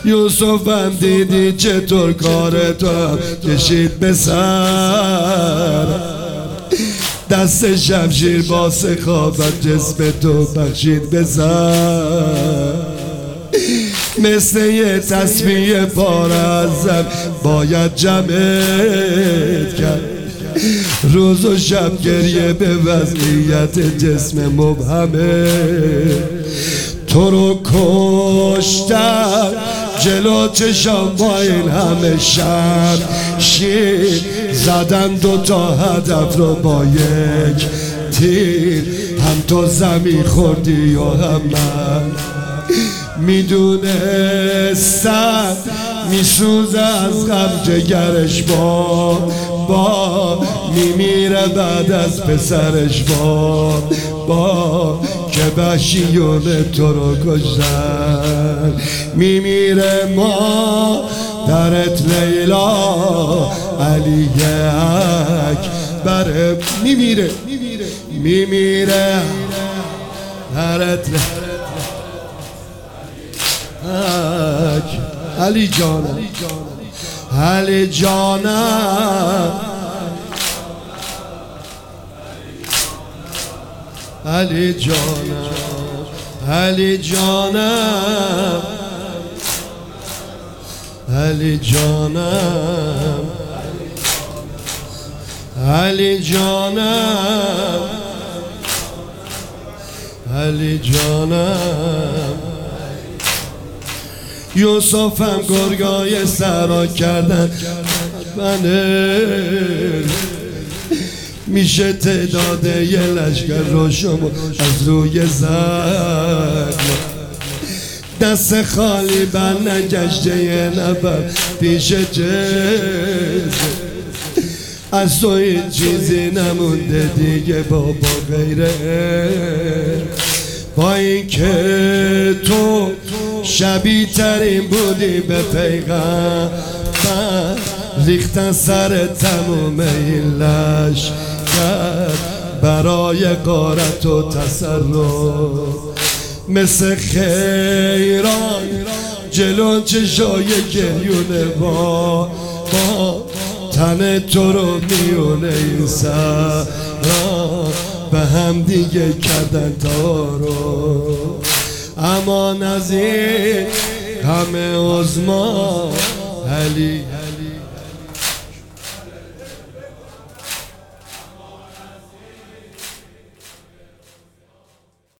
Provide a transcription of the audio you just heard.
یوسفم دیدی چطور کار تو هم کشید به سر، دست شمشیر با سخاوت جسم تو بخشید به سر. مثل یه تسبیح پاره ازم باید جمعت کرد، روز و شب گریه به وضعیت جسم مبهمه. تو رو کشتن جلو چشم با این همه شمشیر، زدن دوتا هدف رو با یک تیر، هم تو زمین خوردی و هم من. میدونستم میسوزه از غم جگرش، با میمیره بعد از پسرش، با که وحشیون تو رو کشتن. میمیره ما درت لیلا علی اکبر، میمیره درت علی جانم، علی جانم، علی جانم، علی جانم، علی جانم، علی جانم، علی جانم. یوسفم گرگای سرا کردن منه، میشه تعداد یه لشکر رو شما از روی زد، دست خالی بر نگشته یه نفر پیش جز، از تو این چیزی نمونده دیگه بابا غیره. با این که تو شبیه ترین بودی به پیغمبر، ریختن سر تموم این لشکر برای غارت و تسرع. مثل خیران جلو چشای گریونه با تن تو رو میونه این سرا، به هم دیگه کردن تا رو. اما از این همه عظما علی